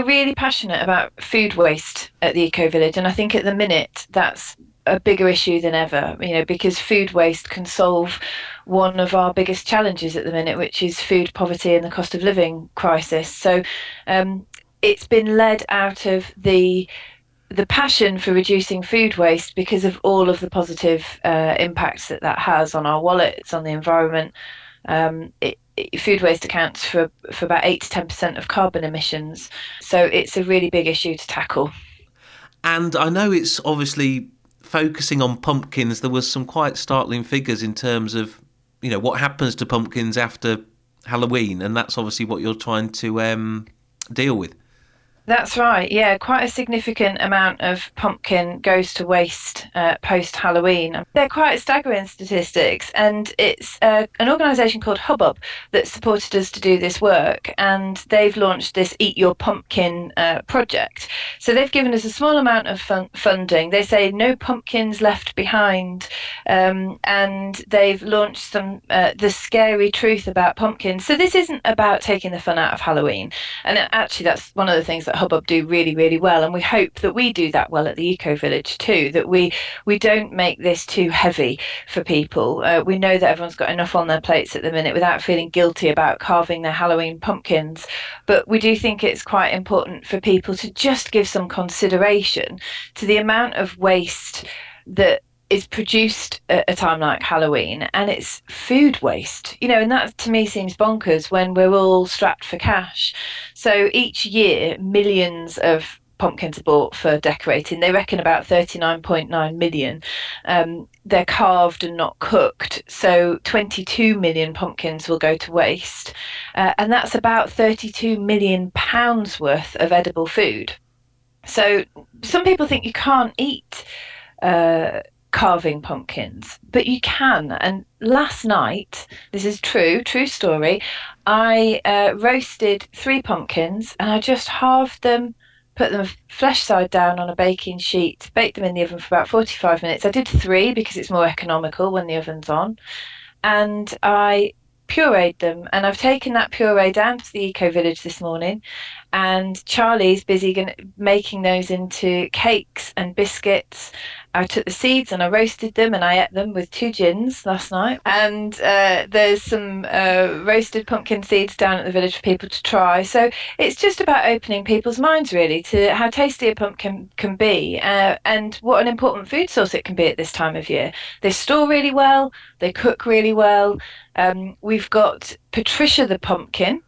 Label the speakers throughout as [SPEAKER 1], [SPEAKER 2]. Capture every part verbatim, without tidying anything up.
[SPEAKER 1] really passionate about food waste at the Eco Village, and I think at the minute that's a bigger issue than ever, you know, because food waste can solve one of our biggest challenges at the minute, which is food poverty and the cost of living crisis. So um, it's been led out of the the passion for reducing food waste because of all of the positive uh, impacts that that has on our wallets, on the environment. Um, it, it, food waste accounts for, for about eight to ten percent of carbon emissions. So it's a really big issue to tackle.
[SPEAKER 2] And I know it's obviously focusing on pumpkins. There was some quite startling figures in terms of, you know, what happens to pumpkins after Halloween. And that's obviously what you're trying to um, deal with.
[SPEAKER 1] That's right. Yeah, quite a significant amount of pumpkin goes to waste uh, post Halloween. They're quite staggering statistics, and it's uh, an organisation called Hubbub that supported us to do this work, and they've launched this Eat Your Pumpkin uh, project. So they've given us a small amount of fun- funding. They say no pumpkins left behind, um, and they've launched some uh, the scary truth about pumpkins. So this isn't about taking the fun out of Halloween, and actually that's one of the things that Hubbub do really, really well, and we hope that we do that well at the Eco Village too. That we we don't make this too heavy for people. Uh, we know that everyone's got enough on their plates at the minute without feeling guilty about carving their Halloween pumpkins, but we do think it's quite important for people to just give some consideration to the amount of waste that is produced at a time like Halloween, and it's food waste, you know, and that to me seems bonkers when we're all strapped for cash. So each year, millions of pumpkins are bought for decorating. They reckon about thirty-nine point nine million. Um, they're carved and not cooked. So twenty-two million pumpkins will go to waste. Uh, and that's about thirty-two million pounds worth of edible food. So some people think you can't eat uh, carving pumpkins, but you can. And last night, this is true, true story, I uh, roasted three pumpkins and I just halved them, put them flesh side down on a baking sheet, baked them in the oven for about forty-five minutes. I did three because it's more economical when the oven's on. And I pureed them, and I've taken that puree down to the Eco Village this morning, and Charlie's busy gonna, making those into cakes and biscuits. I took the seeds and I roasted them and I ate them with two gins last night. And uh, there's some uh, roasted pumpkin seeds down at the village for people to try. So it's just about opening people's minds really to how tasty a pumpkin can be, uh, and what an important food source it can be at this time of year. They store really well, they cook really well. Um, we've got Patricia the pumpkin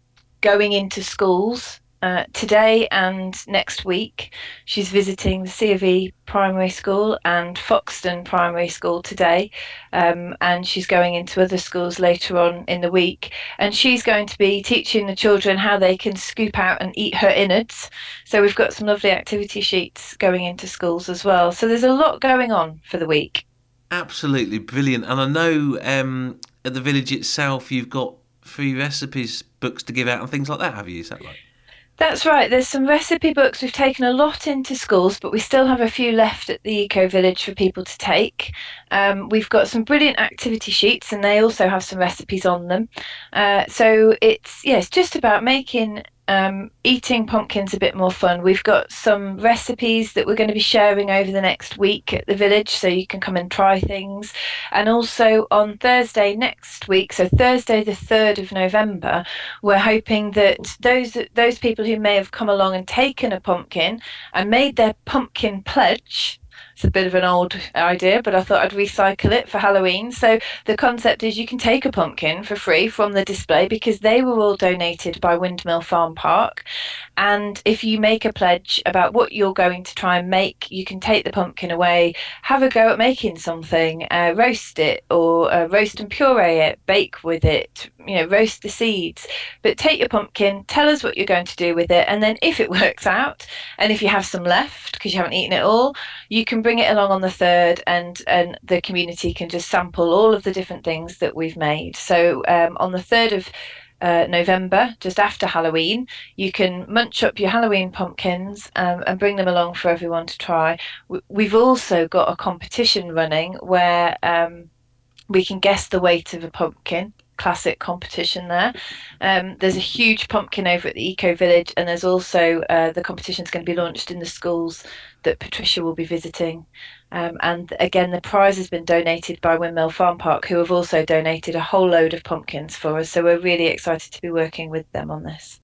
[SPEAKER 1] going into schools uh, today and next week. She's visiting the C of E Primary School and Foxton Primary School today, um, and she's going into other schools later on in the week. And she's going to be teaching the children how they can scoop out and eat her innards. So we've got some lovely activity sheets going into schools as well. So there's a lot going on for the week.
[SPEAKER 2] Absolutely brilliant. And I know um, at the village itself, you've got free recipes books to give out and things like that, have you? Is that right?
[SPEAKER 1] That's right. There's some recipe books. We've taken a lot into schools, but we still have a few left at the Eco Village for people to take. Um, we've got some brilliant activity sheets, and they also have some recipes on them. Uh, so it's, yeah, it's just about making um, eating pumpkins a bit more fun. We've got some recipes that we're going to be sharing over the next week at the village, so you can come and try things. And also on Thursday next week, so Thursday the third of November, we're hoping that those those people who may have come along and taken a pumpkin and made their pumpkin pledge. It's a bit of an old idea, but I thought I'd recycle it for Halloween. So the concept is you can take a pumpkin for free from the display because they were all donated by Windmill Farm Park. And if you make a pledge about what you're going to try and make, you can take the pumpkin away, have a go at making something, uh, roast it or uh, roast and puree it, bake with it, you know, roast the seeds. But take your pumpkin, tell us what you're going to do with it. And then if it works out, and if you have some left because you haven't eaten it all, you can bring it along on the third, and and the community can just sample all of the different things that we've made. So um, on the third of uh, November, just after Halloween, you can munch up your Halloween pumpkins um, and bring them along for everyone to try. We've also got a competition running where um, we can guess the weight of a pumpkin. classic competition there. Um, there's a huge pumpkin over at the Eco Village, and there's also uh, the competition's going to be launched in the schools that Patricia will be visiting. Um, and again, the prize has been donated by Windmill Farm Park, who have also donated a whole load of pumpkins for us. So we're really excited to be working with them on this.